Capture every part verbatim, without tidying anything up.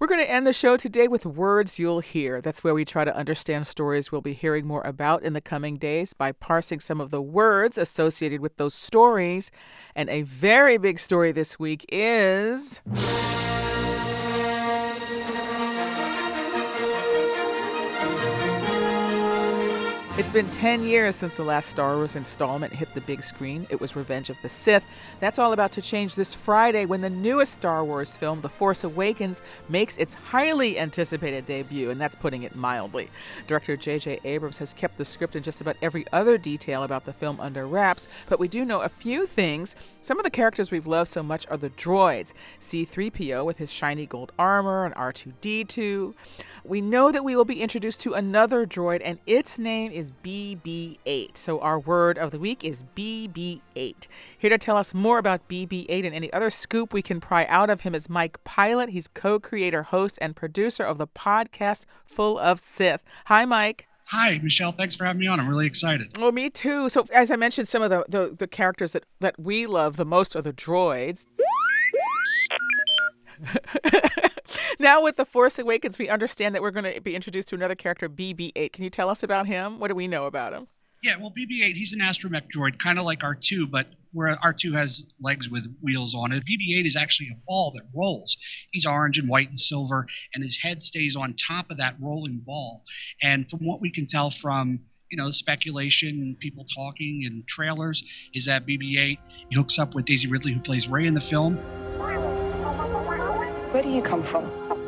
We're going to end the show today with Words You'll Hear. That's where we try to understand stories we'll be hearing more about in the coming days by parsing some of the words associated with those stories. And a very big story this week is... It's been ten years since the last Star Wars installment hit the big screen. It was Revenge of the Sith. That's all about to change this Friday when the newest Star Wars film, The Force Awakens, makes its highly anticipated debut, and that's putting it mildly. Director J J Abrams has kept the script and just about every other detail about the film under wraps, but we do know a few things. Some of the characters we've loved so much are the droids. C three P O with his shiny gold armor and R two D two. We know that we will be introduced to another droid, and its name is B B eight. So our word of the week is B B eight. Here to tell us more about B B eight and any other scoop we can pry out of him is Mike Pilot. He's co-creator, host, and producer of the podcast Full of Sith. Hi, Mike. Hi, Michelle. Thanks for having me on. I'm really excited. Well, me too. So as I mentioned, some of the, the, the characters that, that we love the most are the droids. Now with The Force Awakens, we understand that we're going to be introduced to another character, B B eight. Can you tell us about him? What do we know about him? Yeah, well, B B eight, he's an astromech droid, kind of like R two, but where R two has legs with wheels on it, B B eight is actually a ball that rolls. He's orange and white and silver, and his head stays on top of that rolling ball. And from what we can tell from, you know, speculation, people talking, and trailers, is that B B eight, he hooks up with Daisy Ridley, who plays Rey in the film. Where do you come from?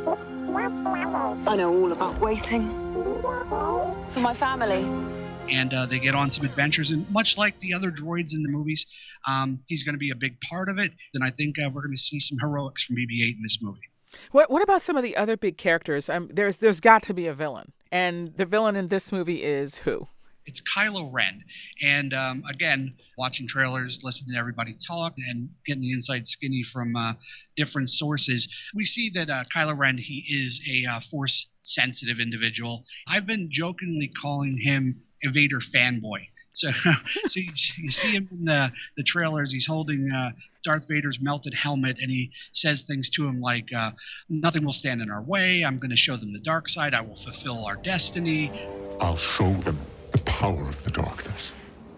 I know all about waiting. For my family. And uh, they get on some adventures, and much like the other droids in the movies, um, he's going to be a big part of it. And I think uh, we're going to see some heroics from B B eight in this movie. What What about some of the other big characters? Um, there's There's got to be a villain, and the villain in this movie is who? It's Kylo Ren. And um, again, watching trailers, listening to everybody talk, and getting the inside skinny from uh, different sources, we see that uh, Kylo Ren, he is a uh, Force-sensitive individual. I've been jokingly calling him a Vader fanboy. So, so you, you see him in the, the trailers. He's holding uh, Darth Vader's melted helmet, and he says things to him like, uh, nothing will stand in our way. I'm going to show them the dark side. I will fulfill our destiny. I'll show them the power of the darkness.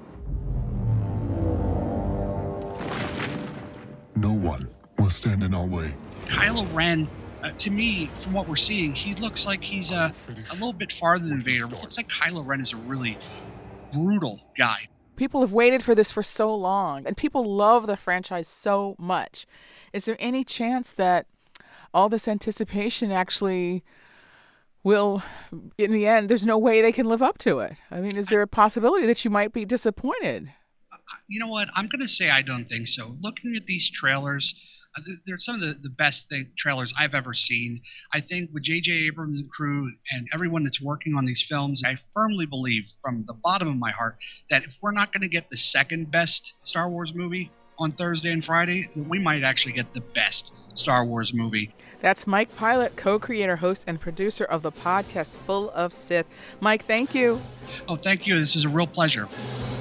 No one will stand in our way. Kylo Ren, uh, to me, from what we're seeing, he looks like he's uh, a little bit farther than Vader. It looks like Kylo Ren is a really brutal guy. People have waited for this for so long, and people love the franchise so much. Is there any chance that all this anticipation actually will, in the end, there's no way they can live up to it? I mean, is there a possibility that you might be disappointed? You know what? I'm going to say I don't think so. Looking at these trailers, uh, they're some of the, the best thing, trailers I've ever seen. I think with J J Abrams and crew and everyone that's working on these films, I firmly believe from the bottom of my heart that if we're not going to get the second best Star Wars movie on Thursday and Friday, then we might actually get the best Star Wars movie. That's Mike Pilot, co-creator, host, and producer of the podcast Full of Sith. Mike, thank you. Oh, thank you. This is a real pleasure.